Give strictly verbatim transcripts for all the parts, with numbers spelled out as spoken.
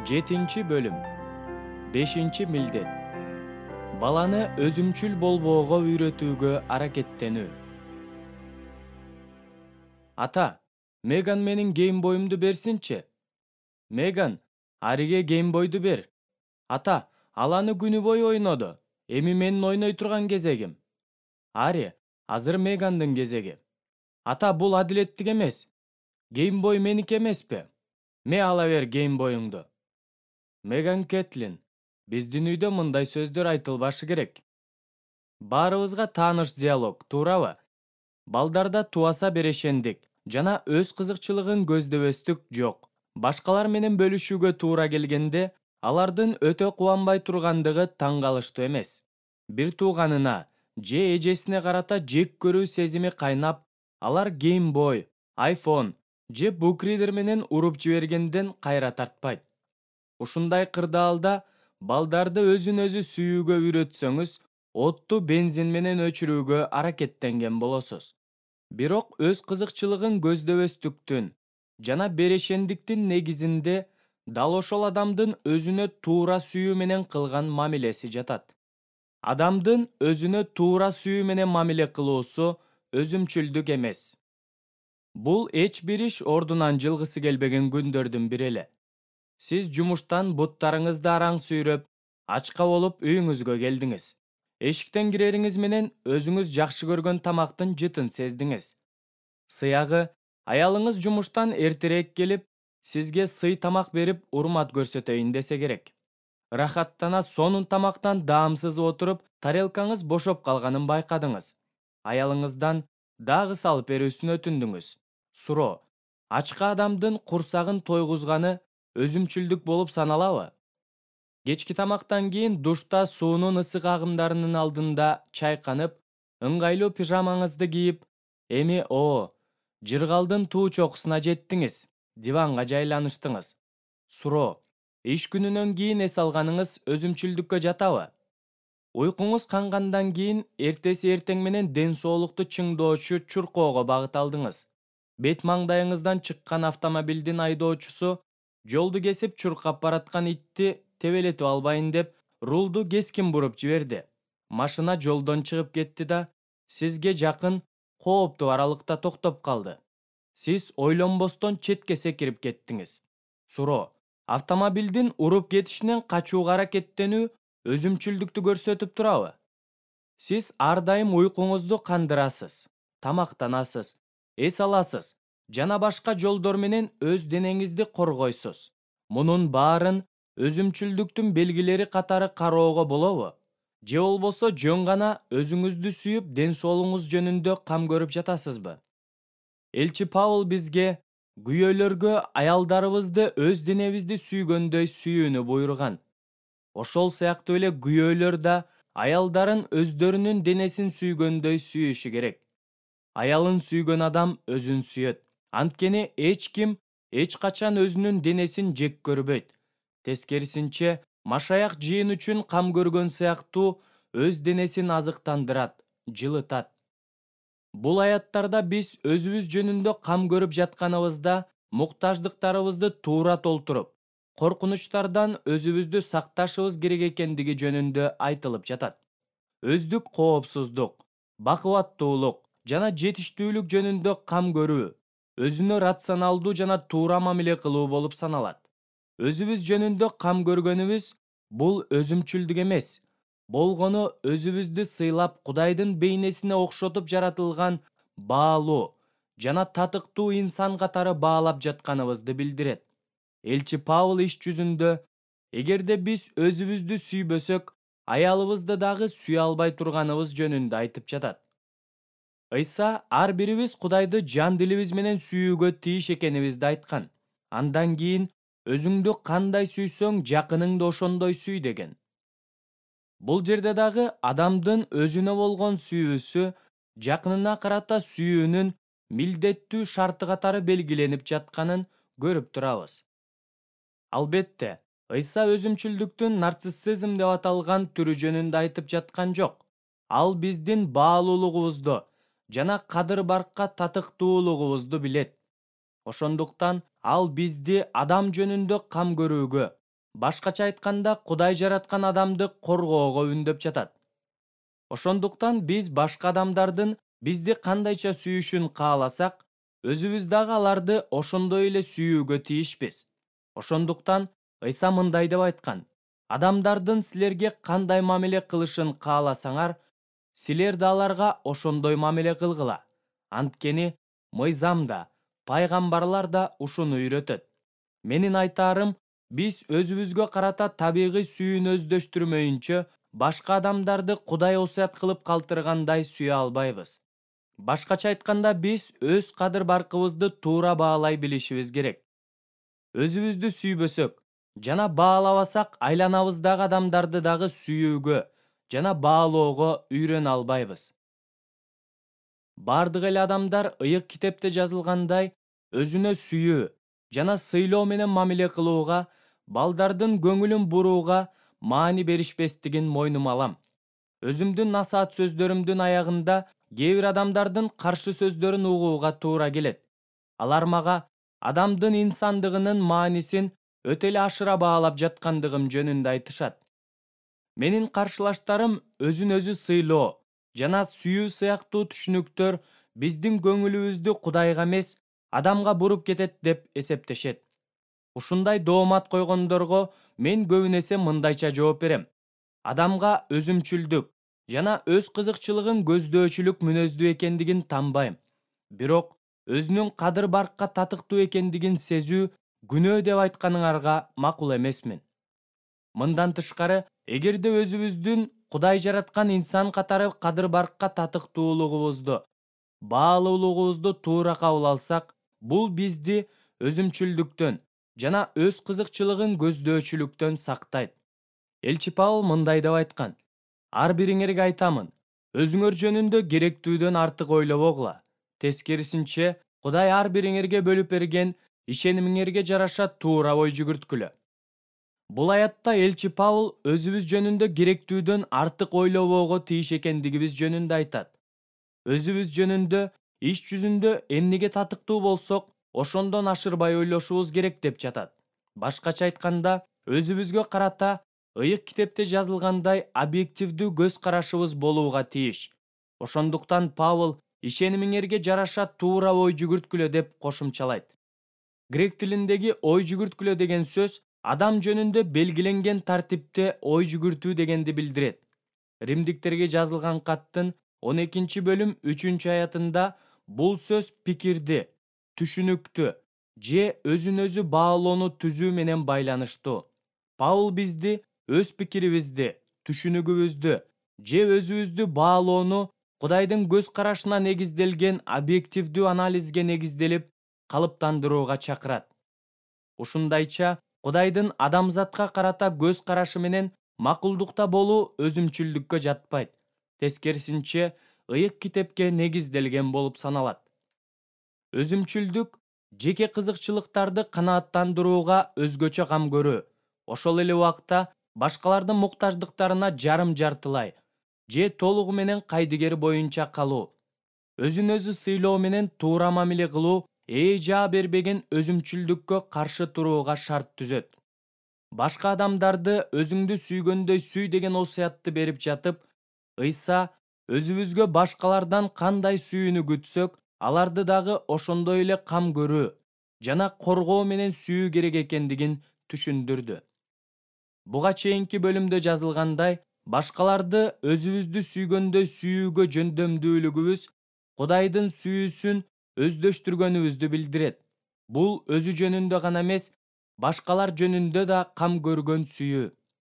Жетинчи бөлүм. Бешинчи милдет. Баланы өзүмчүл болбоого үйрөтүүгө аракеттенүү. Ата, Меган менин геймбоюмду берсинчи. Меган, Ариге геймбойду бер. Ата, ал аны күнү бою ойноду. Эми менин ойной турган кезегим. Ари, азыр Мегандын кезеги. Ата, бул адилеттик эмес. Геймбой меники эмеспи? Ме ала бер геймбоюңду. Меган Кэтлин, биздин үйдө мындай сөздөр айтылбашы керек. Баарыбызга тааныш диалог, туурабы? Балдарда туаса берешендик жана өз кызыкчылыгын көздөбөстүк жок. Башкалар менен бөлүшүүгө туура келгенде, алардын өтө кубанбай тургандыгы таң калыштуу эмес. Бир тууганына же эжесине карата жек көрүү сезими кайнап, алар геймбой, айфон же букридер менен уруп жибергенден кайра тартпайт. Ушундай кырдаалда балдарды өзүн өзү сүйүүгө үйрөтсөңүз, отту бензин менен өчүрүүгө аракеттенген болосуз. Бирок өз кызыкчылыгын көздөбөстүктүн жана берешендиктин негизинде дал ошол адамдын өзүнө туура сүйүү менен кылган мамилеси жатат. Адамдын өзүнө туура сүйүү менен мамиле кылуусу өзүмчүлдүк эмес. Бул эч бир иш ордунан жылгысы келбеген күндөрдүн бири эле. Сиз жумуштан буттарыңызды араң сүйрөп, ачка болуп үйүңүзгө келдиңиз. Эшиктен кирериңиз менен өзүңүз жакшы көргөн тамактын жытын сездиңиз. Сыягы, аялыңыз жумуштан эртерээк келип, сизге сый тамак берип урмат көрсөтөйүн десе керек. Рахаттана сонун тамактан даамсыз отуруп, тарелкаңыз бошоп калганын байкадыңыз. Аялыңыздан дагы салып берүүсүн өтүндүңүз. Суроо: ачка адамдын курсагын тойгузганы өзүмчүлдүк болуп саналабы? Кечки тамактан кийин душта суунун ысык агымдарынын алдында чайканып, ыңгайлуу пижамаңызды кийип, эми о, жыргалдын туу чокусуна жеттиңиз, диванга жайланыштыңыз. Суроо: иш күнүнөн кийин эс алганыңыз өзүмчүлдүккө жатабы? Уйкуңуз кангандан кийин эртеси эртең менен ден соолукту чыңдоочу чуркоого багыт алдыңыз. Бет маңдайыңыздан чыккан автомобилдин айдоочусу жолду кесип чуркап бараткан итти тебелетип албайын деп рулду кескин буруп жиберди. Машина жолдон чыгып кетти да сизге жакын кооптуу аралыкта токтоп калды. Сиз ойлонбостон четке секирип кеттиңиз. Суроо: автомобилдин уруп кетишинен качууга аракеттенүү өзүмчүлдүктү көрсөтүп турабы? Сиз ар дайым уйкуңузду кандырасыз, тамактанасыз, эс аласыз жана башка жолдор менен өз денеңизди коргойсуз. Мунун баарын өзүмчүлдүктүн белгилери катары кароого болобу? Же болбосо жөн гана өзүңүздү сүйүп, ден соолугуңуз жөнүндө кам көрүп жатасызбы? Элчи Павыл бизге күйөөлөргө аялдарыбызды өз денебизди сүйгөндөй сүйүүнү буйруган. Ошол сыяктуу эле күйөөлөр да аялдарын өздөрүнүн денесин сүйгөндөй сүйүшү керек. Аялын сүйгөн адам өзүн сүйөт. Анткени эч ким эч качан өзүнүн денесин жек көрбөйт. Тескерисинче, машаяк жыйын үчүн кам көргөн сыяктуу өз денесин азыктандырат, жылытат. Бул аяттарда биз өзүбүз жөнүндө кам көрүп жатканыбызда муктаждыктарыбызды туура толтуруп, коркунучтардан өзүбүздү сакташыбыз керек экендиги жөнүндө айтылып жатат. Өздүк коопсуздук, бакубаттуулук жана жетиштүүлүк жөнүндө кам көрүү өзүнө рационалдуу жана туура мамиле кылуу болуп саналат. Өзүбүз жөнүндө кам көргөнүбүз бул өзүмчүлдүк эмес, болгону өзүбүздү сыйлап Кудайдын бейнесине окшотуп жаратылган баалуу жана татыктуу инсан катары баалап жатканыбызды билдирет. Элчи Павыл иш жүзүндө, эгерде биз өзүбүздү сүйбөсөк, аялыбызды дагы сүйө албай турганыбыз жөнүндө айтып жатат. Ыйса ар бирибиз Кудайды жан дилибиз менен сүйүүгө тийиш экенибизди айткан. Андан кийин өзүңдү кандай сүйсөң, жакыныңды ошондой сүй деген. Бул жерде дагы адамдын өзүнө болгон сүйүүсү жакынына карата сүйүүнүн милдеттүү шарты катары белгиленип жатканын көрүп турабыз. Албетте, Ыйса өзүмчүлдүктүн нарциссизм деп аталган түрү жөнүндө айтып жаткан жок. Ал биздин баалуулугубузду жана кадыр-баркка татыктуулугубузду билет. Ошондуктан ал бизди адам жөнүндө кам көрүүгө, Башкача айтканда, Кудай жараткан адамды коргоого үндөп жатат. Ошондуктан биз башка адамдардын бизди кандайча сүйүшүн кааласак, өзүбүз дагы аларды ошондой эле сүйүүгө тийишпиз. Ошондуктан Ыйса мындай деп айткан: адамдардын силерге кандай мамиле кылышын кааласаңар, силер да аларга ошондой мамиле кылгыла. Анткени мыйзам да, пайгамбарлар да ушуну үйрөтөт. Менин айтаарым, биз өзүбүзгө карата табигый сүйүүнү өздөштүрмөйүнчө, башка адамдарды Кудай осуят кылып калтыргандай сүйө албайбыз. Башкача айтканда, биз өз кадыр баркыбызды туура баалай билишибиз керек. Өзүбүздү сүйбөсөк жана баалабасак, айланабыздагы адамдарды дагы сүйүүгө жана баалоого үйрөнө албайбыз. Бардык эле адамдар ыйык китепте жазылгандай өзүнө сүйүү жана сыйлоо менен мамиле кылууга, балдардын көңүлүн бурууга маани беришпестигин мойнума алам. Өзүмдүн насаат сөздөрүмдүн аягында кээ бир адамдардын каршы сөздөрүн угууга туура келет. Алар мага адамдын инсандыгынын маанисин өтө эле ашыра баалап жаткандыгым жөнүндө айтышат. Менин каршылаштарым өзүн өзү сыйлоо жана сүйүү сыяктуу түшүнүктөр биздин көңүлүбүздү Кудайга эмес, адамга буруп кетет деп эсептешет. Ушундай доомат койгондорго мен көбүнесе мындайча жооп берем: адамга өзүмчүлдүк жана өз кызыкчылыгын көздөочүлүк мүнөздүү экендигин танбайм. Бирок өзүнүн кадыр баркка татыктуу экендигин сезүү күнөө деп айтканыңарга макул эмесмин. Мындан тышкары, эгерде өзүбүздүн Кудай жараткан инсан катары кадыр баркка татыктуулугубузду, баалуулугубузду туура кабыл алсак, бул бизди өзүмчүлдүктөн жана өз кызыкчылыгын көздөочүлүктөн сактайт. Элчи Павыл мындай деп айткан: ар бириңерге айтамын, өзүңөр жөнүндө керектүүдөн артык ойлобогула. Тескерисинче, Кудай ар бириңерге бөлүп берген ишенимиңерге жараша туура ой жүгүрткүлө. Бул аятта элчи Павыл өзүбүз жөнүндө керектүүдөн артык ойлобоого тийиш экендигибиз жөнүндө айтат. Өзүбүз жөнүндө иш жүзүндө эмнеге татыктуу болсок, ошондон ашырбай ойлошубуз керек деп жатат. Башкача айтканда, өзүбүзгө карата ыйык китепте жазылгандай объективдүү көз карашыбыз болууга тийиш. Ошондуктан Павыл ишенимиңерге жараша туура ой жүгүрткүлө деп кошумчалайт. Грек тилиндеги ой жүгүрткүлө деген сөз адам жөнүндө белгиленген тартипте ой жүгүртүү дегенди билдирет. Римдиктерге жазылган каттын он экинчи бөлүм үчүнчү аятында бул сөз пикирди, түшүнүктү же өзүн өзү баалоону түзүү менен байланыштуу. Павыл бизди өз пикирибизди, түшүнүгүбүздү же өзүбүздү баалоону Кудайдын көз карашына негизделген объективдүү анализге негизделип калыптандырууга чакырат. Ушундайча, Кудайдын адамзатка карата көз карашы менен макулдукта болуу өзүмчүлдүккө жатпайт. Тескерисинче, ыйык китепке негизделген болуп саналат. Өзүмчүлдүк жеке кызыкчылыктарды канааттандырууга өзгөчө кам көрүү, ошол эле убакта башкалардын муктаждыктарына жарым-жартылай же толугу менен кайдыгер боюнча калуу. Өзүн өзү сыйлоо менен туура мамиле кылуу ээ жаа бербеген өзүмчүлдүккө каршы турууга шарт түзөт. Башка адамдарды өзүңдү сүйгөндөй сүй деген осуятты берип жатып, Ыйса өзүбүзгө башкалардан кандай сүйүүнү күтсөк, аларды дагы ошондой эле кам көрүү жана коргоо менен сүйүү керек экендигин түшүндүрдү. Буга чейинки бөлүмдө жазылгандай, башкаларды өзүбүздү сүйгөндөй сүйүүгө жөндөмдүүлүгүбүз Кудайдын сүйүүсүн өздөштүргөнүбүздү билдирет. Бул өзү жөнүндө гана эмес, башкалар жөнүндө да кам көргөн сүйүү.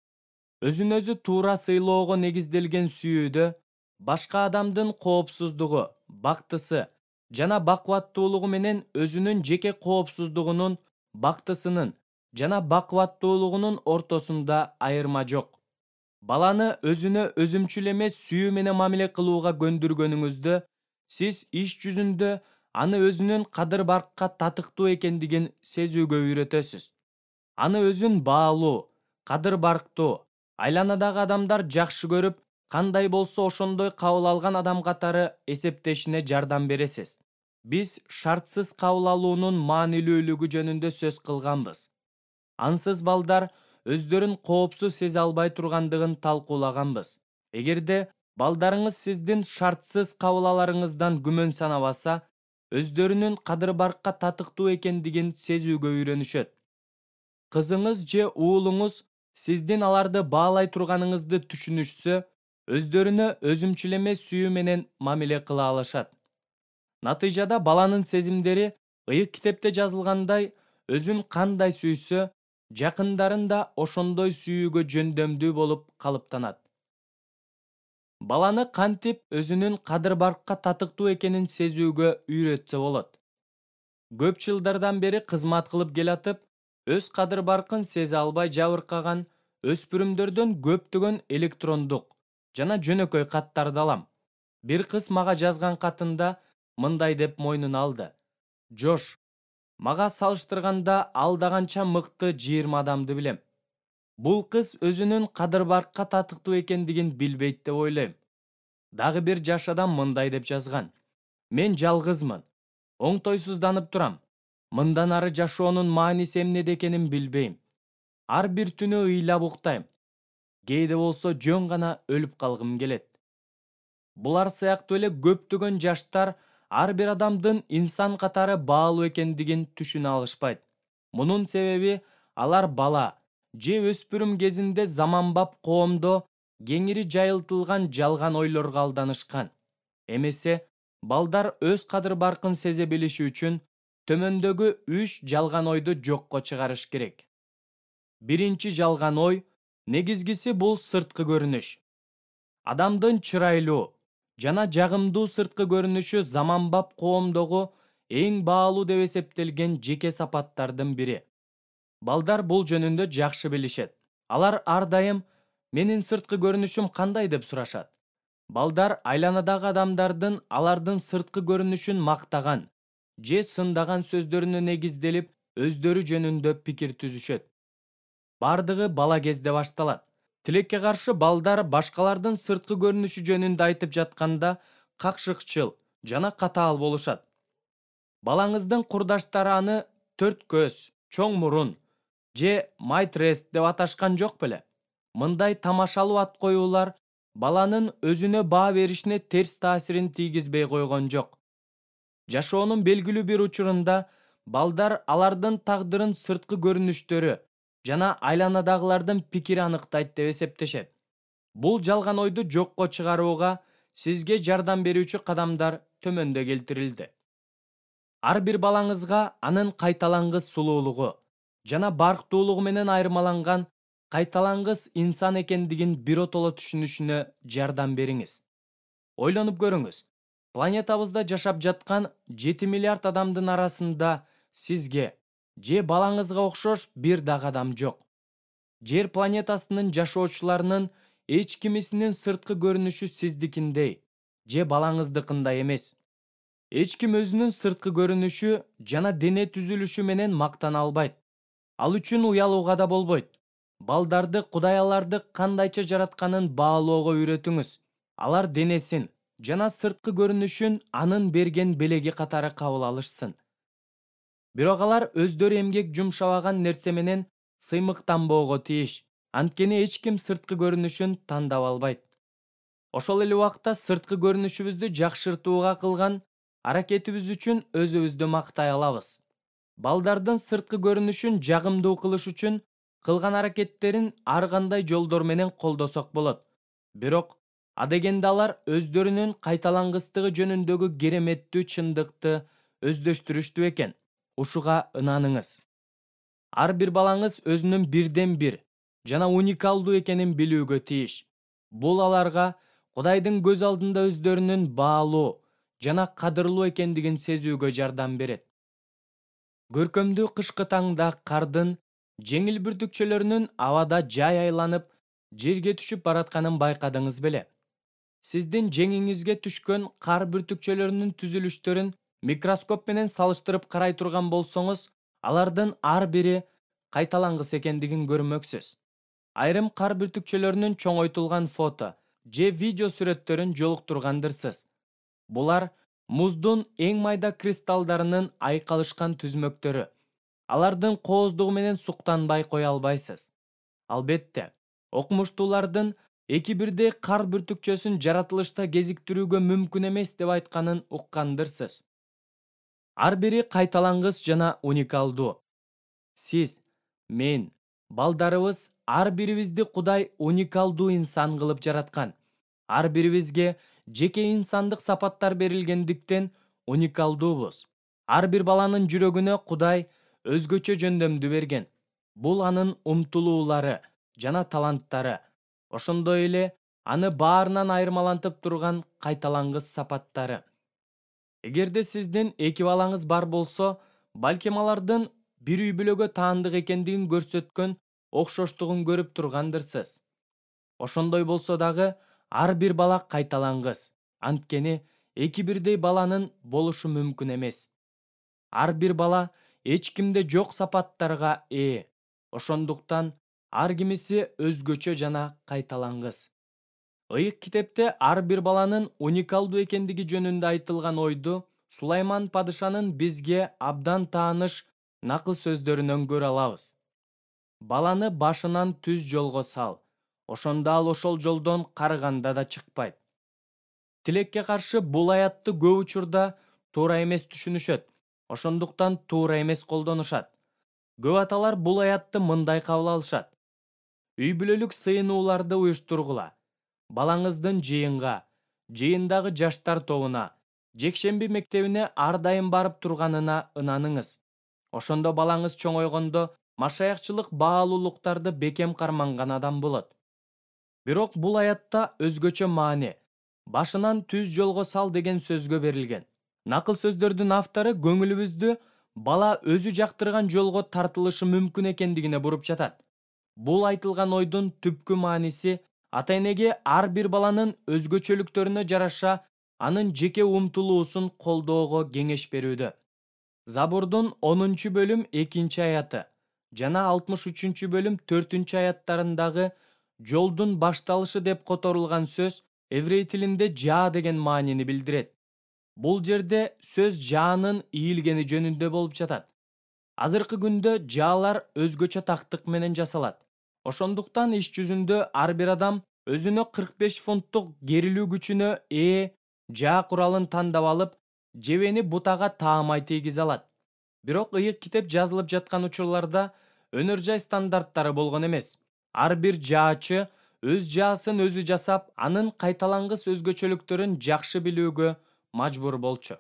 Өзүн өзү туура сыйлоого негизделген сүйүүдө башка адамдын коопсуздугу, бактысы жана бакубаттуулугу менен өзүнүн жеке коопсуздугунун, бактысынын жана бакубаттуулугунун ортосунда айырма жок. Баланы өзүнө өзүмчүл эмес сүйүү менен мамиле кылууга көндүргөнүңүздө, сиз иш жүзүндө аны өзүнүн кадыр баркка татыктуу экендигин сезүүгө үйрөтөсүз. Аны өзүн баалуу, кадыр барктуу, айланадагы адамдар жакшы көрүп, кандай болсо ошондой кабыл алган адам катары эсептешине жардам бересиз. Биз шартсыз кабыл алуунун маанилүүлүгү жөнүндө сөз кылганбыз. Ансыз балдар өздөрүн коопсуз сезе албай тургандыгын талкуулаганбыз. Эгерде балдарыңыз сиздин шартсыз кабыл аларыңыздан күмөн санабаса, өздөрүнүн кадыр-баркка татыктуу экендигин сезүүгө үйрөнүшөт. Кызыңыз же уулуңуз сиздин аларды баалай турганыңызды түшүнүшсө, өздөрүнө өзүмчүл эмес сүйүү менен мамиле кыла алышат. Натыйжада баланын сезимдери ыйык китепте жазылгандай, өзүн кандай сүйсө, жакындарын да ошондой сүйүүгө жөндөмдүү болуп калыптанат. Баланы кантип өзүнүн кадыр-баркка татыктуу экенин сезүүгө үйрөтсө болот? Көп жылдардан бери кызмат кылып келатып, өз кадыр-баркын сезе албай жабыркаган өспүрүмдөрдөн көптөгөн электрондук жана жөнөкөй каттарды алам. Бир кыз мага жазган катында мындай деп мойнуна алды: Жош, мага салыштырганда алдаганча мыкты жыйырма адамды билем. Бул кыз өзүнүн кадыр-баркка татыктуу экендигин билбейт деп ойлойм. Дагы бир жаш адам мындай деп жазган: Мен жалгызмын, оңтойсузданып турам. Мындан ары жашоонун мааниси эмнеде экенин билбейм. Ар бир түнү ыйлап уктайм. Кээде болсо жөн гана өлүп калгым келет. Булар сыяктуу эле көптөгөн жаштар ар бир адамдын инсан катары баалуу экендигин түшүнө алышпайт. Мунун себеби алар бала же өспүрүм кезинде заманбап коомдо кеңири жайылтылган жалган ойлорго алданышкан. Эмесе, балдар өз кадыр-баркын сезе билиши үчүн төмөндөгү үч жалган ойду жокко чыгарыш керек. Биринчи жалган ой, негизгиси бул сырткы көрүнүш. Адамдын чырайлуу жана жагымдуу сырткы көрүнүшү заманбап коомдогу эң баалуу деп эсептелген жеке сапаттардын бири. Балдар бул жөнүндө жакшы билишет. Алар ар дайым менин сырткы көрүнүшүм кандай деп сурашат. Балдар айланадагы адамдардын алардын сырткы көрүнүшүн мактаган же сындаган сөздөрүнө негизделип өздөрү жөнүндө пикир түзүшөт. Бардыгы бала кезде башталат. Тилекке каршы балдар башкалардын сырткы көрүнүшү жөнүндө айтып жатканда какшыкчыл жана катаал болушат. Балаңыздын курдаштары аны төрт көз, чоң мурун же майтрест деп аташкан жок беле? Мындай тамашалуу ат коюулар баланын өзүнө баа беришине терс таасирин тийгизбей койгон жок. Жашоонун белгилүү бир учурунда балдар алардын тагдырын сырткы көрүнүштөрү жана айланадагылардын пикири аныктайт деп эсептешет. Бул жалган ойду жокко чыгарууга сизге жардам берүүчү кадамдар төмөндө келтирилди. Ар бир балаңызга анын кайталангыс сулуулугу жана барктуулугу менен айырмаланган кайталангыс инсан экендигин биротоло түшүнүшүнө жардам бериңиз. Ойлонуп көрүңүз. Планетабызда жашап жаткан жети миллиард адамдын арасында сизге же балаңызга окшош бир дагы адам жок. Жер планетасынын жашоочуларынын эч кимисинин сырткы көрүнүшү сиздикиндей же балаңыздыкындай эмес. Эч ким өзүнүн сырткы көрүнүшү жана дене түзүлүшү менен мактана албайт. Ал үчүн уялууга да болбойт. Балдарды Кудай аларды кандайча жаратканын баалоого үйрөтүңүз. Алар денесин жана сырткы көрүнүшүн анын берген белеги катары кабыл алышсын. Бирок алар өздөрү эмгек жумшабаган нерсе менен сыймыктанбоого тийиш. Анткени эч ким сырткы көрүнүшүн тандап албайт. Ошол эле убакта сырткы көрүнүшүбүздү жакшыртууга кылган аракетибиз үчүн өзүбүздү мактай алабыз. Балдардын сырткы көрүнүшүн жагымдуу кылыш үчүн кылган аракеттерин ар кандай жолдор менен колдосок болот. Бирок адегенде алар өздөрүнүн кайталангыстыгы жөнүндөгү кереметтүү чындыкты өздөштүрүштү экен. Ушуга ынаныңыз. Ар бир балаңыз өзүнүн бирден бир жана уникалдуу экенин билүүгө тийиш. Бул аларга Кудайдын көз алдында өздөрүнүн баалуу жана кадырлуу экендигин сезүүгө жардам берет. Көркөмдүү кышкы таңда кардын жеңил бүртүкчөлөрүнүн абада жай айланып, жерге түшүп баратканын байкадыңыз беле? Сиздин жеңиңизге түшкөн кар бүртүкчөлөрүнүн түзүлүштөрүн микроскоп менен салыштырып карай турган болсоңуз, алардын ар бири кайталангыс экендигин көрмөксүз. Айрым кар бүртүкчөлөрүнүн чоңойтулган фото же видео сүрөттөрүн жолуктургандырсыз. Булар муздун эң майда кристаллдарынын айкалышкан түзмөктөрү. Алардын кооздугу менен суктанбай кое албайсыз. Албетте, окумуштуулардын эки бирдей кар бүртүкчөсүн жаратылышта кезиктирүүгө мүмкүн эмес деп айтканын уккандырсыз. Ар бири кайталангыс жана уникалдуу. Сиз, мен, балдарыбыз ар бирибизди Кудай уникалдуу инсан кылып жараткан. Ар бирибизге жеке инсандык сапаттар берилгендиктен уникалдуубуз. Ар бир баланын жүрөгүнө Кудай өзгөчө жөндөмдү берген. Бул анын умтулуулары жана таланттары. Ошондой эле аны баарынан айырмалантып турган кайталангыс сапаттары. Эгерде сиздин эки балаңыз бар болсо, балким алардын бир үй бүлөгө таандык экендигин көрсөткөн окшоштугун көрүп тургандырсыз. Ошондой болсо дагы ар бир бала кайталангыс. Анткени эки бирдей баланын болушу мүмкүн эмес. Ар бир бала эч кимде жок сапаттарга ээ. Ошондуктан ар кимиси өзгөчө жана кайталангыс. Ыйык китепте ар бир баланын уникалдуу экендиги жөнүндө айтылган ойду Сулайман падышанын бизге абдан тааныш накыл сөздөрүнөн көрө алабыз. Баланы башынан түз жолго сал, ошондо ал ошол жолдон карыганда да чыкпайт. Тилекке каршы бул аятты көп учурда туура эмес түшүнүшөт, ошондуктан туура эмес колдонушат. Көп аталар бул аятты мындай кабыл алышат: үй бүлөлүк сыйынууларды уюштургула. Балаңыздын жыйынга, жыйындагы жаштар тобуна, жекшемби мектебине ар дайым барып турганына ынаныңыз. Ошондо балаңыз чоңойгондо машаякчылык баалуулуктарды бекем карманган адам болот. Бирок бул аятта өзгөчө маани, башынан түз жолго сал деген сөзгө берилген. Накыл сөздөрдүн автору көңүлүбүздү бала өзү жактырган жолго тартылышы мүмкүн экендигине буруп жатат. Бул айтылган ойдун түпкү мааниси ата-энеге ар бир баланын өзгөчөлүктөрүнө жараша анын жеке умтулуусун колдоого кеңеш берүүдө. Забурдун онунчу бөлүм экинчи аяты жана алтымыш үчүнчү бөлүм төртүнчү аяттарындагы жолдун башталышы деп которулган сөз эврей тилинде жаа деген маанини билдирет. Бул жерде сөз жаанын ийилгени жөнүндө болуп жатат. Азыркы күндө жаалар өзгөчө тактык менен жасалат. Ошондуктан иш жүзүндө ар бир адам өзүнө кырк беш фунттук керилүү күчүнө ээ жаа куралын тандап алып, жебени бутага таамай тийгизе алат. Бирок ыйык китеп жазылып жаткан учурларда өнөр жай стандарттары болгон эмес. Ар бир жаачы өз жаасын өзү жасап, анын кайталангыс өзгөчөлүктөрүн жакшы билүүгө мажбур болчу.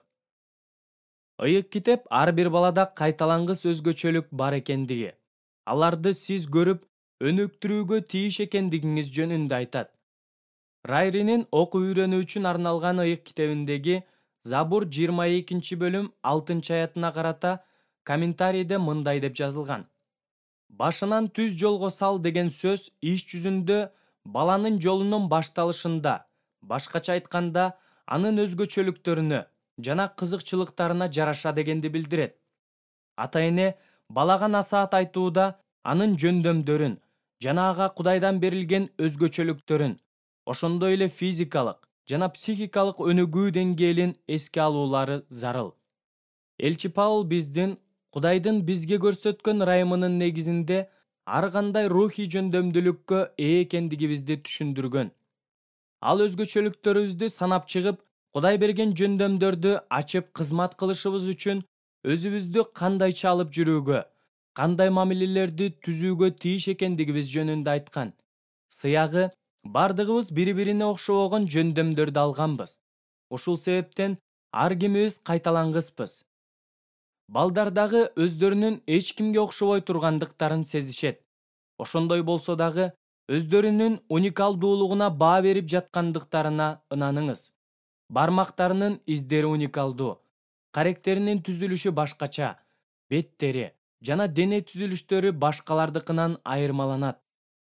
Ыйык китеп ар бир балада кайталангыс өзгөчөлүк бар экендиги, аларды сиз көрүп, өнүктүрүүгө тийиш экендигиңиз жөнүндө айтат. Райринин окуу үйрөнүү үчүн арналган ыйык китебиндеги Забур жыйырма экинчи бөлүм алтынчы аятына карата комментарийде мындай деп жазылган: башынан түз жолго сал деген сөз иш жүзүндө баланын жолунун башталышында, башкача айтканда, анын өзгөчөлүктөрүнө жана кызыкчылыктарына жараша дегенди билдирет. Ата-эне балага насаат айтууда анын жөндөмдөрүн жана ага Кудайдан берилген өзгөчөлүктөрүн, ошондой эле физикалык жана психикалык өнүгүү деңгээлин эске алуулары зарыл. Элчи Паул биздин Кудайдын бизге көрсөткөн ырайымынын негизинде ар кандай рухий жөндөмдүүлүккө ээ экендигибизди түшүндүргөн. Ал өзгөчөлүктөрүбүздү санап чыгып, Кудай берген жөндөмдөрдү ачып кызмат кылышыбыз үчүн өзүбүздү кандайча алып жүрүүгө, кандай мамилелерди түзүүгө тийиш экендигибиз жөнүндө айткан. Сыягы бардыгыбыз бири-бирине окшобогон жөндөмдөрдү алганбыз. Ушул себептен ар кимибиз кайталангыспыз. Балдар дагы өздөрүнүн эч кимге окшобой тургандыктарын сезишет. Ошондой болсо дагы өздөрүнүн уникалдуулугуна баа берип жаткандыктарына ынаныңыз. Бармактарынын издери уникалдуу, каректеринин түзүлүшү башкача, беттери жана дене түзүлүштөрү башкалардыкынан айырмаланат.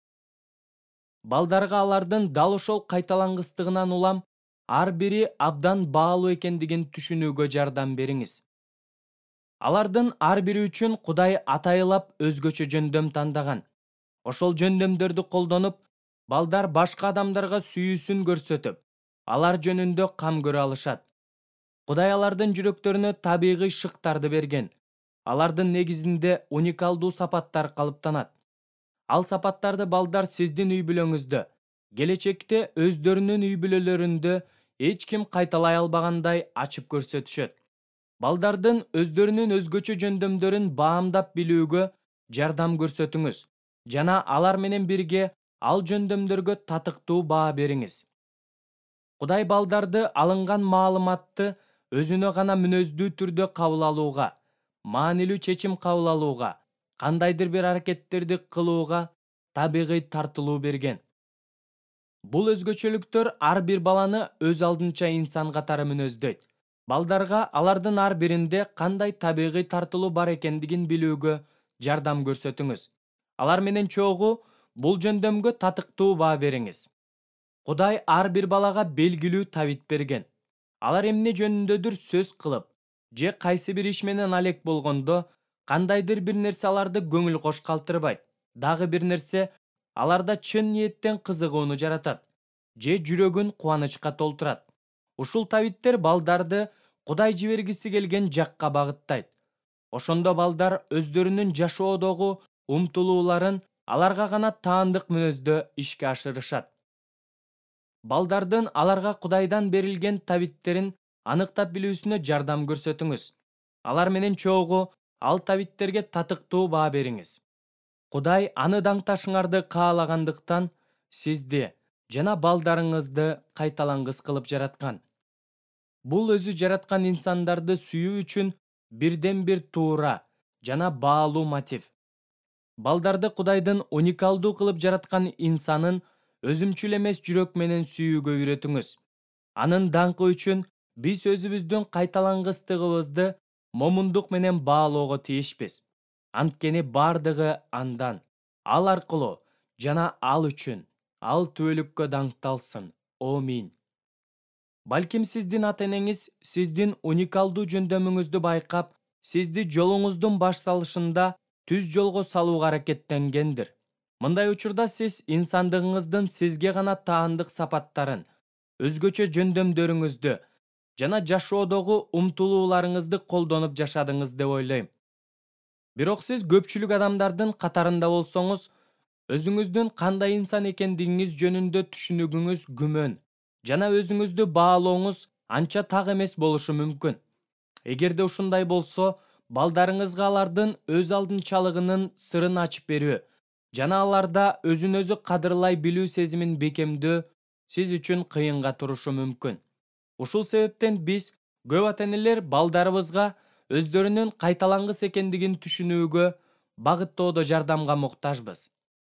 Балдарга алардын дал ошол кайталангыстыгынан улам ар бири абдан баалуу экендигин түшүнүүгө жардам бериңиз. Алардын ар бири үчүн Кудай атайылап өзгөчө жөндөм тандаган. Ошол жөндөмдөрдү колдонуп, балдар башка адамдарга сүйүүсүн көрсөтүп, алар жөнүндө кам көрө алышат. Кудай алардын жүрөктөрүнө табигый шыктарды берген. Алардын негизинде уникалдуу сапаттар калыптанат. Ал сапаттарды балдар сиздин үй бүлөңүздө, келечекте өздөрүнүн үй бүлөлөрүндө эч ким кайталай албагандай ачып көрсөтүшөт. Балдардын өздөрүнүн өзгөчө жөндөмдөрүн баамдап билүүгө жардам көрсөтүңүз жана алар менен бирге ал жөндөмдөргө татыктуу баа бериңиз. Кудай балдарды алынган маалыматты өзүнө гана мүнөздүү түрдө кабыл алууга, маанилүү чечим кабыл алууга, кандайдыр бир аракеттерди кылууга табигый тартылуу берген. Бул өзгөчөлүктөр ар бир баланы өз алдынча инсан катары мүнөздөйт. Балдарга алардын ар биринде кандай табигый тартылуу бар экендигин билүүгө жардам көрсөтүңүз. Алар менен чогуу бул жөндөмгө татыктуу баа бериңиз. Кудай ар бир балага белгилүү табит берген. Алар эмне жөнүндөдүр сөз кылып, же кайсы бир иш менен алек болгондо, кандайдыр бир нерсе аларды көңүл кош калтырбайт. Дагы бир нерсе аларда чын ниеттен кызыгууну жаратат, же жүрөгүн кубанычка толтурат. Ушул табиттер балдарды Кудай жибергиси келген жакка багыттайт. Ошондо балдар өздөрүнүн жашоодогу умтулууларын аларга гана таандык мүнөздө ишке ашырышат. Балдардын аларга Кудайдан берилген табиттерин аныктап билүүсүнө жардам көрсөтүңүз. Алар менен чогуу ал табиттерге татыктуу баа бериңиз. Кудай аны даңташыңарды каалагандыктан сизди жана балдарыңызды кайталангыс кылып жараткан. Бул өзү жараткан инсандарды сүйүү үчүн бирден бир туура жана баалуу мотив. Балдарды Кудайдын уникалдуу кылып жараткан инсанын өзүмчүл эмес жүрөк менен сүйүүгө үйрөтүңүз. Анын даңкы үчүн биз өзүбүздүн кайталангыстыгыбызды момундук менен баалоого тийишпиз. Анткени бардыгы андан, ал аркылуу жана ал үчүн, ал түбөлүккө даңкталсын. Аминь. Балким сиздин ата-энеңиз сиздин уникалдуу жөндөмүңүздү байкап, сизди жолуңуздун башталышында түз жолго салууга аракеттенгендир. Мындай учурда сиз инсандыгыңыздын сизге гана таандык сапаттарын, өзгөчө жөндөмдөрүңүздү жана жашоодогу умтулууларыңызды колдонуп жашадыңыз деп ойлойм. Бирок сиз көпчүлүк адамдардын катарында болсоңуз, өзүңүздүн кандай инсан экендигиңиз жөнүндө түшүнүгүңүз күмөн жана өзүңүздү баалооңуз анча так эмес болушу мүмкүн. Эгерде ушундай болсо, балдарыңызга алардын өз алдынчалыгынын сырын ачып берүү жана аларда өзүн өзү кадырлай билүү сезимин бекемдөө сиз үчүн кыйынга турушу мүмкүн. Ушул себептен биз көп ата-энелер балдарыбызга өздөрүнүн кайталангыс экендигин түшүнүүгө багыттоодо жардамга муктажбыз.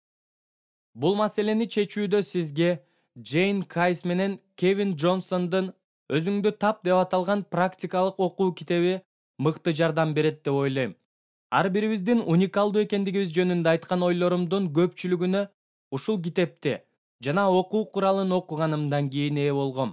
Бул маселени чечүүдө сизге Джейн Кайс менен Кевин Джонсондун «Өзүңдү тап» деп аталган практикалык окуу китеби мыкты жардам берет деп ойлойм. Ар бирибиздин уникалдуу экендигибиз жөнүндө айткан ойлорумдун көпчүлүгүнө ушул китепти жана окуу куралын окуганымдан кийин ээ болгом.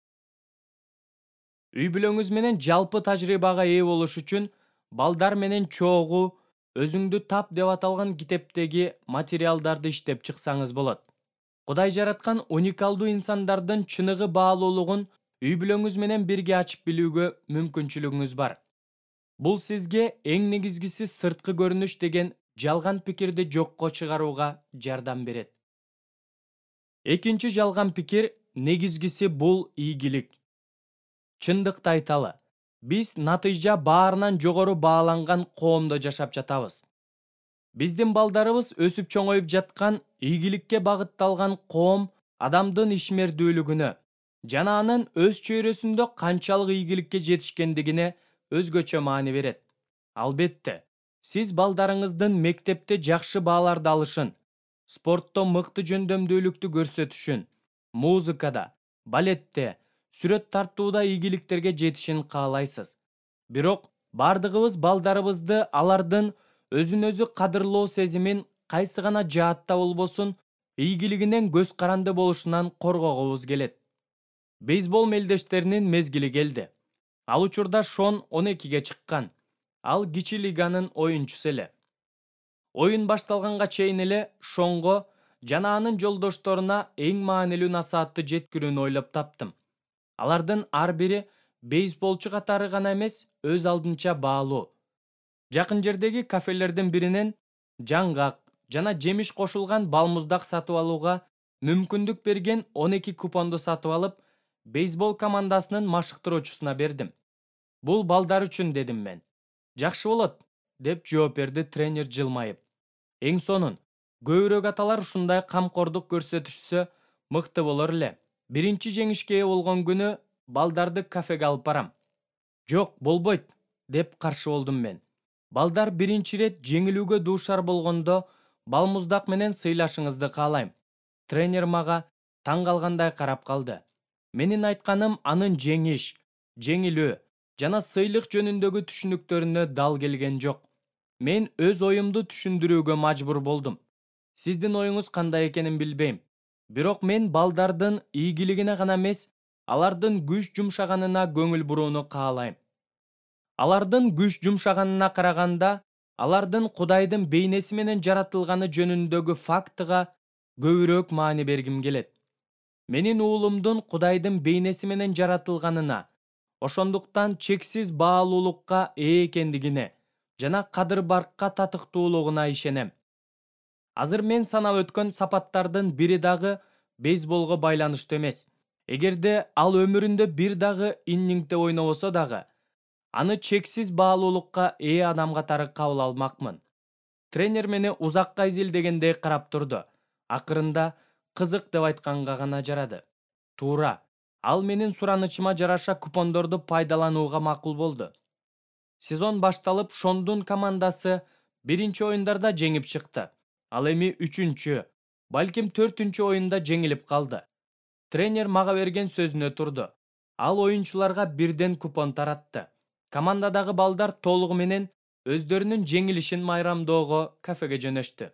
Үй бүлөңүз менен жалпы тажрыйбага ээ болуш үчүн балдар менен чогуу «Өзүңдү тап» деп аталган китептеги материалдарды иштеп чыксаңыз болот. Кудай жараткан уникалдуу инсандардын чыныгы баалуулугун үй бүлөңүз менен бирге ачып билүүгө мүмкүнчүлүгүңүз бар. Бул сизге эң негизгиси сырткы көрүнүш деген жалган пикирди жокко чыгарууга жардам берет. Экинчи жалган пикир негизгиси бул ийгилик. Чындыкты айталы, биз натыйжа баарынан жогору бааланган коомдо жашап жатабыз. Биздин балдарыбыз өсүп чоңоюп жаткан ийгиликке багытталган коом адамдын ишмердүүлүгүнө жана анын өз чөйрөсүндө канчалык ийгиликке жетишкендигине өзгөчө маани берет. Албетте, сиз балдарыңыздын мектепте жакшы бааларды алышын, спортто мыкты жөндөмдүүлүктү көрсөтүшүн, музыкада, балетте, сүрөт тартууда ийгиликтерге жетишин каалайсыз. Бирок бардыгыбыз балдарыбызды алардын өзүн өзү кадырлоо сезимин кайсы гана жаатта болбосун ийгилигинен көз каранды болушунан коргогубуз келет. Бейсбол мелдештеринин мезгили келди. Ал учурда Шон он экиге чыккан. Ал кичи лиганын оюнчусу эле. Оюн башталганга чейин эле Шонго жана анын жолдошторуна эң маанилүү насаатты жеткирүүнү ойлоп таптым. Алардын ар бири бейсболчу катары гана эмес, өз алдынча баалуу. Жакын жердеги кафелердин биринен жаңгак, жана жемиш кошулган балмуздак сатып алууга мүмкүндүк берген он эки купонду сатып алып, бейсбол командасынын машыктыруучусуна бердим. Бул балдар үчүн, дедим мен. Жакшы болот, деп жооп берди тренер жылмайып. Эң сонун, көбүрөөк аталар ушундай камкордук көрсөтүшсө мыкты болор эле. Биринчи жеңишке ээ болгон күнү балдарды кафеге алып барам. Жок, болбойт, деп каршы болдум мен. Балдар биринчи ирет жеңилүүгө дуушар болгондо балмуздак менен сыйлашыңызды каалайм. Тренер мага таң калгандай карап калды. Менин айтканым анын жеңиш, жеңилүү жана сыйлык жөнүндөгү түшүнүктөрүнө дал келген жок. Мен өз оюмду түшүндүрүүгө мажбур болдум. Сиздин оюңуз кандай экенин билбейм. Бирок мен балдардын ийгилигине гана эмес, алардын күч жумшаганына көңүл бурууну каалайм. Алардын күч жумшаганына караганда, алардын Кудайдын бейнеси менен жаратылганы жөнүндөгү фактыга көбүрөөк маани бергим келет. Менин уулумдун Кудайдын бейнеси менен жаратылганына, ошондуктан чексиз баалуулукка ээ экендигине жана кадыр-баркка татыктуулугуна ишенем. Азыр мен санап өткөн сапаттардын бири дагы бейсболго байланыштуу эмес. Эгерде ал өмүрүндө бир дагы иннингде ойнобосо дагы, аны чексиз баалуулукка ээ адам катары кабыл алмакмын. Тренер мени узакка изилдегендей карап турду. Акырында кызык деп айтканга гана жарады. Туура, ал менин суранычыма жараша купондорду пайдаланууга макул болду. Сезон башталып, Шондун командасы биринчи оюндарда жеңип чыкты. Ал эми үчүнчү, балким төртүнчү оюнда жеңилип калды. Тренер мага берген сөзүнө турду. Ал оюнчуларга бирден купон таратты. Командадагы балдар толугу менен өздөрүнүн жеңилишин майрамдоого кафеге жөнөштү.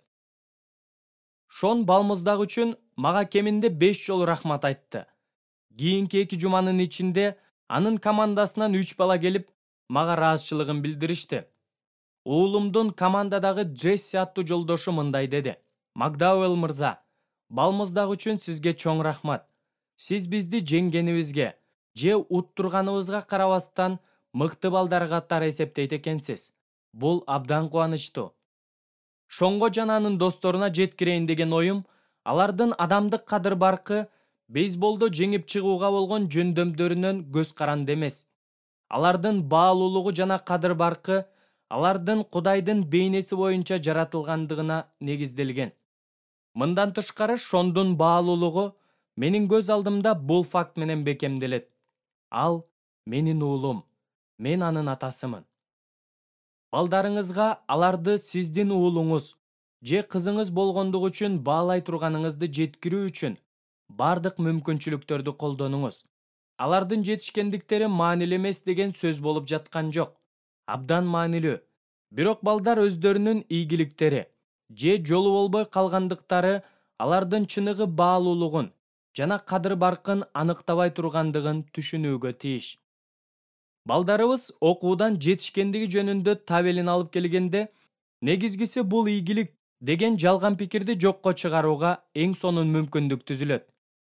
Шон балмуздак үчүн мага кеминде беш жолу рахмат айтты. Кийинки эки жуманын ичинде анын командасынан үч бала келип, мага ыраазычылыгын билдиришти. Уулумдун командадагы Джесси аттуу жолдошу мындай деди. Макдауэлл мырза, балмуздак үчүн сизге чоң рахмат. Сиз бизди жеңгенибизге же уттурганыбызга карабастан мыкты балдар катары эсептейт экенсиз. Бул абдан кубанычтуу. Шонго жана анын досторуна жеткирейин деген оюм, алардын адамдык кадыр-баркы бейсболдо жеңип чыгууга болгон жөндөмдөрүнөн көз каранды эмес. Алардын баалуулугу жана кадыр-баркы алардын Кудайдын бейнеси боюнча жаратылгандыгына негизделген. Мындан тышкары, Шондун баалуулугу менин көз алдымда бул факт менен бекемделет. Ал менин уулум, мен анын атасымын. Балдарыңызга аларды сиздин уулуңуз же кызыңыз болгондугу үчүн баалай турганыңызды жеткирүү үчүн бардык мүмкүнчүлүктөрдү колдонуңуз. Алардын жетишкендиктери маанилүү эмес деген сөз болуп жаткан жок. Абдан маанилүү. Бирок балдар өздөрүнүн ийгиликтери же жолу болбой калгандыктары алардын чыныгы баалуулугун жана кадыр-баркын аныктабай тургандыгын түшүнүүгө тийиш. Балдарыбыз окуудан жетишкендиги жөнүндө табелин алып келгенде, негизгиси бул ийгилик деген жалган пикирди жокко чыгарууга эң сонун мүмкүндүк түзүлөт.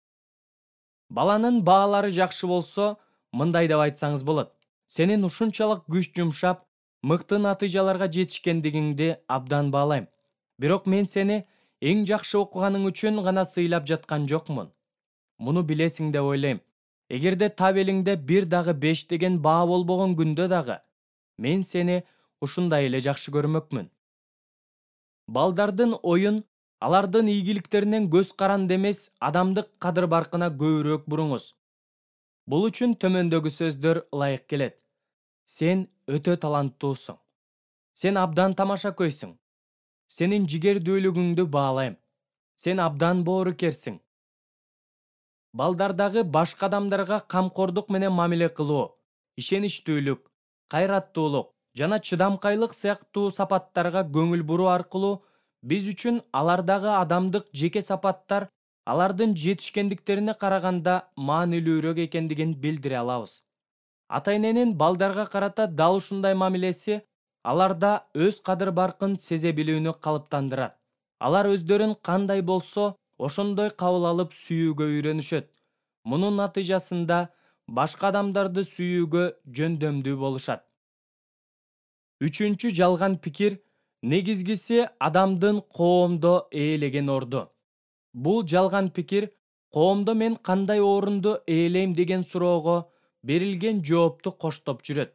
Баланын баалары жакшы болсо, мындай деп айтсаңыз болот. Сенин ушунчалык күч жумшап, мыкты натыйжаларга жетишкендигиңди абдан баалайм. Бирок мен сени эң жакшы окуганың үчүн гана сыйлап жаткан жокмун. Муну билесиң деп ойлойм. Эгерде табелиңде бир дагы беш деген баа болбогон күндө дагы, мен сени ушундай эле жакшы көрмөкмүн. Балдардын оюн алардын ийгиликтеринен көз каранды эмес, адамдык кадыр-баркына көбүрөөк буруңуз. Бул үчүн төмөндөгү сөздөр ылайык келет. Сен өтө таланттуусуң. Сен абдан тамашакөйсүң. Сенин жигердүүлүгүңдү баалайм. Сен абдан боорукерсиң. Балдардагы башка адамдарга камкордук менен мамиле кылуу, ишеничтүүлүк, кайраттуулук жана чыдамкайлык сыяктуу сапаттарга көңүл буруу аркылуу биз үчүн алардагы адамдык жеке сапаттар алардын жетишкендиктерине караганда маанилүүрөөк экендигин билдире алабыз. Ата-эненин балдарга карата дал ушундай мамилеси аларда өз кадыр-баркын сезе билүүнү калыптандырат. Алар өздөрүн кандай болсо, ошондой кабыл алып сүйүүгө үйрөнүшөт. Мунун натыйжасында башка адамдарды сүйүүгө жөндөмдүү болушат. Үчүнчү жалган пикир негизгиси адамдын коомдо ээлеген орду. Бул жалган пикир коомдо мен кандай орунду ээлейм деген суроого берилген жоопту коштоп жүрөт.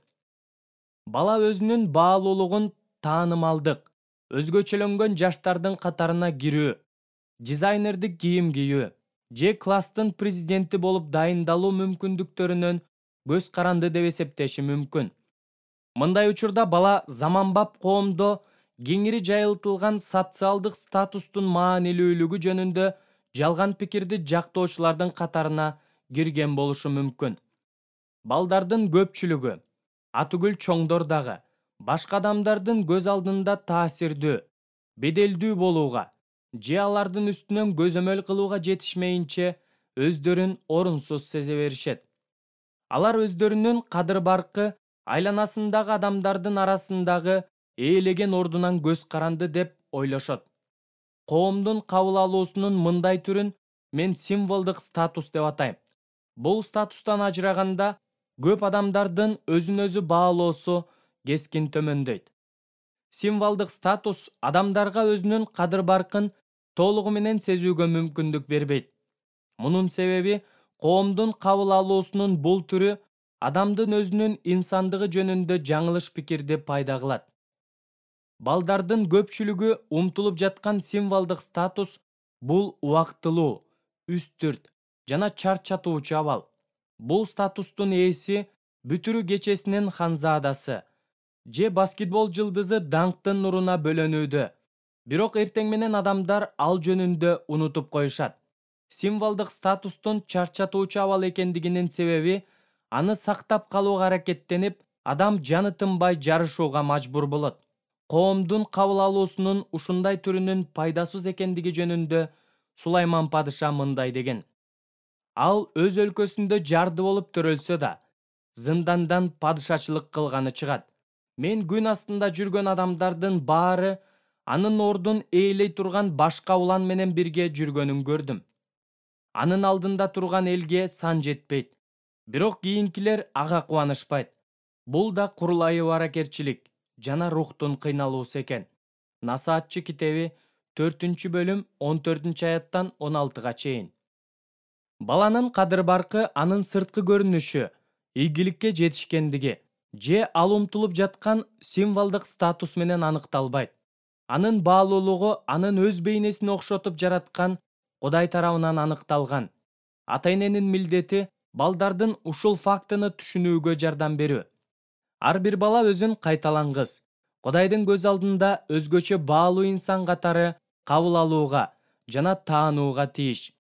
Бала өзүнүн баалуулугун таанымалдык, өзгөчөлөнгөн жаштардын катарына кирүү, дизайнердик кийим кийүү же класстын президенти болуп дайындалуу мүмкүндүктөрүнөн көз каранды деп эсептеши мүмкүн. Мындай учурда бала заманбап коомдо кеңири жайылтылган социалдык статустун маанилүүлүгү жөнүндө жалган пикирди жактоочулардын катарына кирген болушу мүмкүн. Балдардын көпчүлүгү, атүгүл чоңдор дагы, башка адамдардын көз алдында таасирдүү, беделдүү болууга же алардын үстүнөн көзөмөл кылууга жетишмейинче өздөрүн орунсуз сезе беришет. Алар өздөрүнүн кадыр баркы айланасындагы адамдардын арасындагы ээлеген ордунан көз каранды деп ойлошот. Коомдун кабыл алуусунун мындай түрүн мен символдук статус деп атайм. Бул статустан ажыраганда көп адамдардын өзүн өзү баалоосу кескин төмөндөйт. Символдук статус адамдарга өзүнүн кадыр баркын толугу менен сезүүгө мүмкүндүк бербейт. Мунун себеби коомдун кабыл алуусунун бул түрү адамдын өзүнүн инсандыгы жөнүндө жаңылыш пикирди пайда кылат. Балдардын көпчүлүгү умтулуп жаткан символдук статус бул убактылуу, үстүрт жана чарчатуучу абал. Бул статустун ээси бүтүрүү кечесинин ханзадасы же баскетбол жылдызы даңктын нуруна бөлөнүүдө. Бирок эртең менен адамдар ал жөнүндө унутуп коюшат. Символдук статустун чарчатуучу абал экендигинин себеби аны сактап калууга аракеттенип, адам жаны тынбай жарышууга мажбур болот. Коомдун кабыл алуусунун ушундай түрүнүн пайдасыз экендиги жөнүндө Сулайман падыша мындай деген: ал өз өлкөсүндө жарды болуп төрөлсө да, зындандан падышачылык кылганы чыгат. Мен күн астында жүргөн адамдардын баары анын ордун ээлей турган башка улан менен бирге жүргөнүн көрдүм. Анын алдында турган элге сан жетпейт. Бирок кийинкилер ага кубанышпайт. Бул да курулайы баракерчилик жана рухтун кыйналуусу экен. Насаатчы китеби төртүнчү бөлүм он төртүнчү аяттан он алтыга чейин. Баланын кадыр баркы анын сырткы көрүнүшү, ийгиликке жетишкендиги же ал умтулуп жаткан символдук статус менен аныкталбайт. Анын баалуулугу анын өз бейнесине окшотуп жараткан Кудай тарабынан аныкталган. Ата-эненин милдети балдардын ушул фактыны түшүнүүгө жардам берүү. Ар бир бала өзүн кайталангыс, Кудайдын көз алдында өзгөчө баалуу инсан катары кабыл алууга жана таанууга тийиш.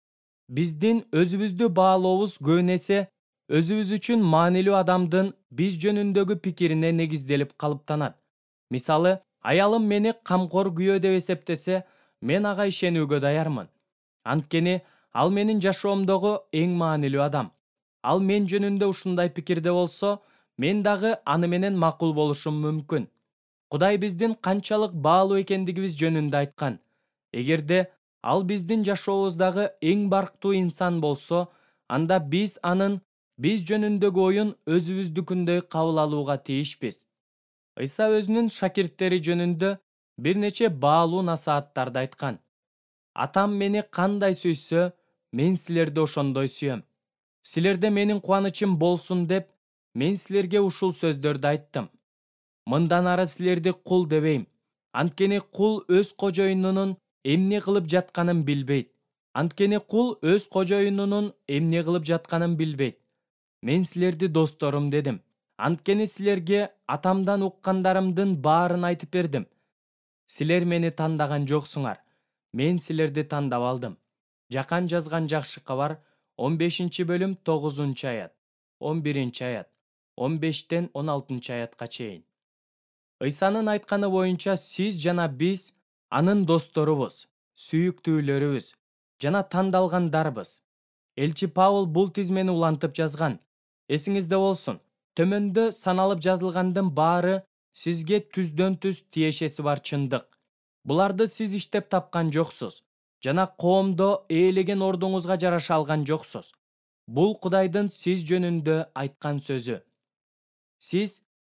Биздин өзүбүздү баалообуз көбүн эсе өзүбүз үчүн маанилүү адамдын биз жөнүндөгү пикирине негизделип калыптанат. Мисалы, аялым мени камкор күйөө деп эсептесе, мен ага ишенүүгө даярмын. Анткени ал менин жашоомдогу эң маанилүү адам. Ал мен жөнүндө ушундай пикирде болсо, мен дагы аны менен макул болушум мүмкүн. Кудай биздин канчалык баалуу экендигибиз жөнүндө айткан. Эгерде ал биздин жашообуздагы эң барктуу инсан болсо, анда биз анын биз жөнүндөгү оюн өзүбүздүкүндөй кабыл алууга тийишпиз. Ыйса өзүнүн шакирттери жөнүндө бир нече баалуу насааттарды айткан. Атам мени кандай сүйсө, мен силерди ошондой сүйөм. Силерде менин кубанычым болсун деп, мен силерге ушул сөздөрдү айттым. Мындан ары силерди кул дебейм. Анткени кул өз кожоюнунун эмне кылып жатканын билбейт. Анткени кул өз кожоюнунун эмне кылып жатканын билбейт. Мен силерди досторум дедим. Анткени силерге атамдан уккандарымдын баарын айтып бердим. Силер мени тандаган жоксуңар. Мен силерди тандап алдым. Жакан жазган жакшы кабар он бешинчи бөлүм тогузунчу аят, он биринчи аят, он бештен он алтынчы аятка чейин. Ыйсанын айтканы боюнча сиз жана биз анын досторубуз, сүйүктүүлөрүбүз жана тандалгандарбыз. Элчи Павыл бул тизмени улантып жазган. Эсиңизде болсун, төмөндө саналып жазылгандын баары сизге түздөн түз тиешеси бар чындык. Буларды сиз иштеп тапкан жоксуз жана коомдо ээлеген ордуңузга жараша алган жоксуз. Бул Кудайдын сиз жөнүндө айткан сөзү. Сиз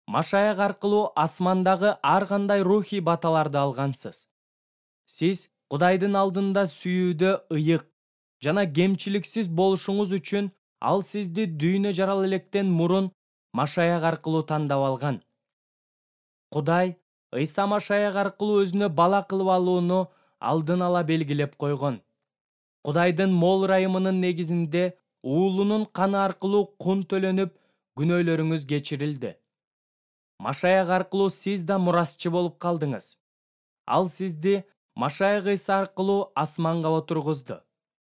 Машаяк аркылуу асмандагы ар кандай рухий баталарды алгансыз. Сиз Кудайдын алдында сүйүүдө ыйык жана кемчиликсиз болушуңуз үчүн ал сизди дүйнө жарала электен мурун Машаяк аркылуу тандап алган. Кудай Ыйса Машаяк аркылуу өзүнө бала кылып алууну алдын ала белгилеп койгон. Кудайдын мол ырайымынын негизинде уулунун каны аркылуу кун төлөнүп, күнөөлөрүңүз кечирилди. Машаяк аркылуу сиз да мурасчы болуп калдыңыз. Ал сизди Машаяк Ыйса аркылуу асманга отургузду.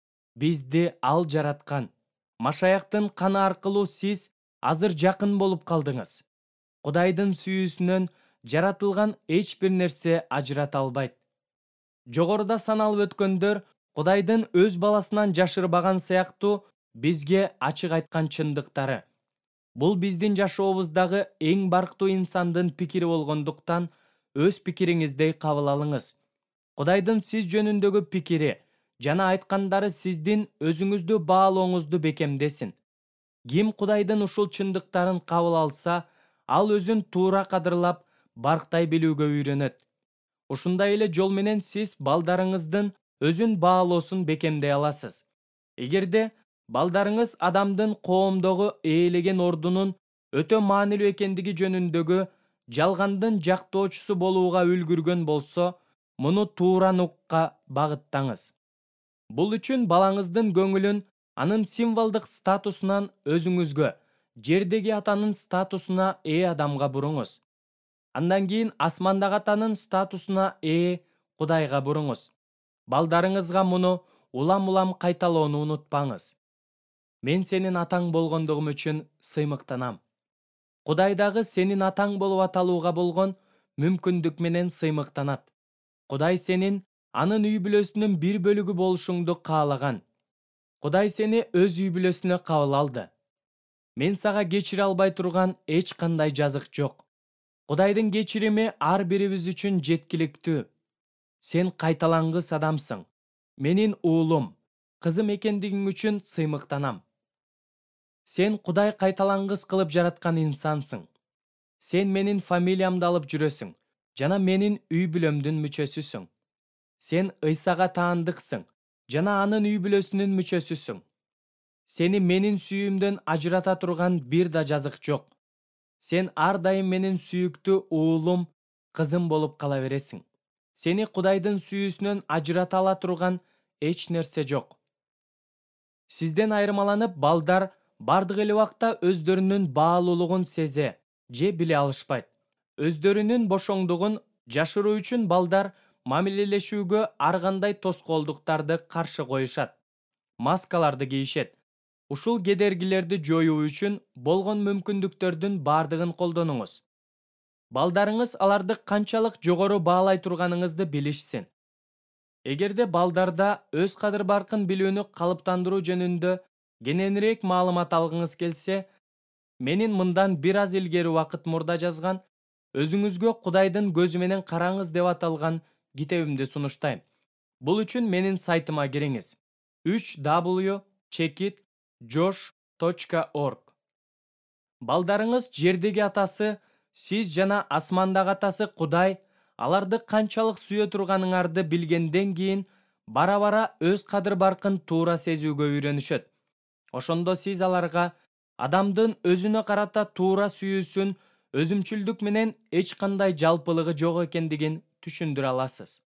Бизди ал жараткан. Машаяктын каны аркылуу сиз азыр жакын болуп калдыңыз. Кудайдын сүйүүсүнөн жаратылган эч бир нерсе ажырата албайт. Жогоруда саналып өткөндөр Кудайдын өз баласынан жашырбаган сыяктуу бизге ачык айткан чындыктары. Бул биздин жашообуздагы эң барктуу инсандын пикири болгондуктан өз пикириңиздей кабыл алыңыз. Кудайдын сиз жөнүндөгү пикири жана айткандары сиздин өзүңүздү баалооңузду бекемдесин. Ким Кудайдын ушул чындыктарын кабыл алса, ал өзүн туура кадырлап, барктай билүүгө үйрөнөт. Ушундай эле жол менен сиз балдарыңыздын өзүн баалоосун бекемдей аласыз. Эгерде балдарыңыз адамдын коомдогу ээлеген ордунун өтө маанилүү экендиги жөнүндөгү жалгандын жактоочусу болууга үлгүргөн болсо, муну туура нукка багыттаңыз. Бул үчүн балаңыздын көңүлүн анын символдук статусунан өзүңүзгө, жердеги атанын статусуна ээ адамга буруңуз. Андан кийин асмандагы атанын статусуна ээ Кудайга буруңуз. Балдарыңызга муну улам-улам кайталоону унутпаңыз. Мен сенин атаң болгондугум үчүн сыймыктанам. Кудай дагы сенин атаң болуп аталууга болгон мүмкүндүк менен сыймыктанат. Кудай сенин анын үй бүлөсүнүн бир бөлүгү болушуңду каалаган. Кудай сени өз үй бүлөсүнө кабыл алды. Мен сага кечире албай турган эч кандай жазык жок. Кудайдын кечирими ар бирибиз үчүн жеткиликтүү. Сен кайталангыс адамсың. Менин уулум, кызым экендигиң үчүн сыймыктанам. Сен Кудай кайталангыс кылып жараткан инсансың. Сен менин фамилиямды алып жүрөсүң жана менин үй бүлөмдүн мүчөсүсүң. Сен Ыйсага таандыксың жана анын үй бүлөсүнүн мүчөсүсүң. Сени менин сүйүүмдөн ажырата турган бир да жазык жок. Сен ар дайым менин сүйүктүү уулум, кызым болуп кала бересиң. Сени Кудайдын сүйүүсүнөн ажырата ала турган эч нерсе жок. Сизден айырмаланып, балдар бардык эле убакта өздөрүнүн баалуулугун сезе же биле алышпайт. Өздөрүнүн бошоңдугун жашыруу үчүн балдар мамилелешүүгө ар кандай тоскоолдуктарды каршы коюшат. Маскаларды кийишет. Ушул кедергилерди жоюу үчүн болгон мүмкүндүктөрдүн бардыгын колдонуңуз. Балдарыңыз аларды канчалык жогору баалай турганыңызды билишсин. Эгерде балдарда өз кадыр баркын билүүнү калыптандыруу жөнүндө кененирээк маалымат алгыңыз келсе, менин мындан бир аз илгери убакыт мурда жазган «Өзүңүзгө Кудайдын көзү менен караңыз» деп аталган китебимди сунуштайм. Бул үчүн менин сайтыма кириңиз: үч дабл ю чекит жош точка орг. Балдарыңыз жердеги атасы, сиз жана асмандагы атасы Кудай аларды канчалык сүйө турганыңарды билгенден кийин бара-бара өз кадыр баркын туура сезүүгө үйрөнүшөт. Ошондо сиз аларга адамдын өзүнө карата туура сүйүүсүн өзүмчүлдүк менен эч кандай жалпылыгы жок экендигин түшүндүрө аласыз.